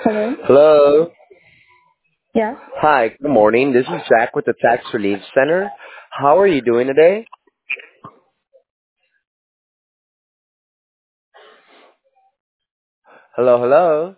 Hello? Hello. Yes. Hi, good morning. This is Jack with the Tax Relief Center. How are you doing today? Hello, hello.